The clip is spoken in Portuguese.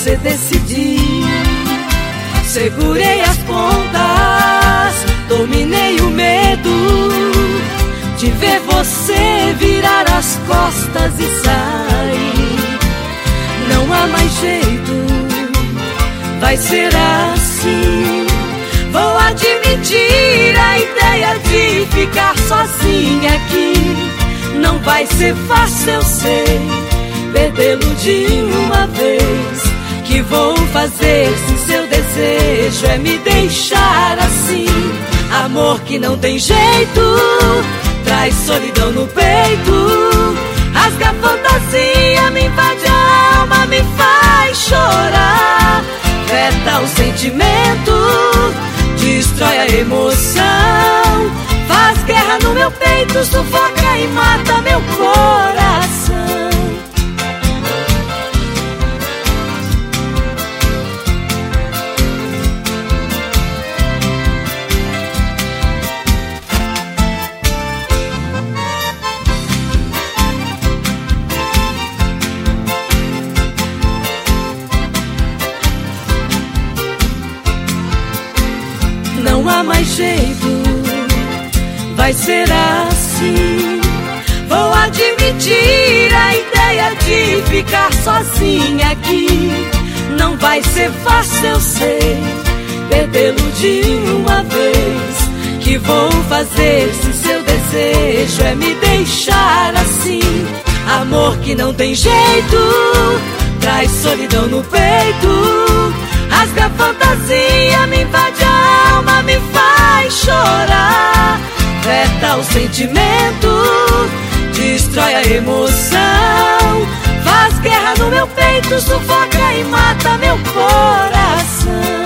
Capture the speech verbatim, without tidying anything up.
você decidir. Segurei as pontas, dominei o medo de ver você virar as costas e sair. Não há mais jeito, vai ser assim. Vou admitir a ideia de ficar sozinha aqui. Não vai ser fácil, eu sei, perdê-lo de uma vez. Que vou fazer se seu desejo é me deixar assim? Amor que não tem jeito, traz solidão no peito. Rasga a fantasia, me invade a alma, me faz chorar. Veta o sentimento, destrói a emoção. Faz guerra no meu peito, sufoca e mata meu coração. Não há mais jeito, vai ser assim. Vou admitir a ideia de ficar sozinha aqui. Não vai ser fácil, eu sei, perdê-lo de uma vez. Que vou fazer se seu desejo é me deixar assim? Amor que não tem jeito, traz solidão no peito. Rasga a fantasia, me invade a alma, me faz chorar. Veta o sentimento, destrói a emoção. Faz guerra no meu peito, sufoca e mata meu coração.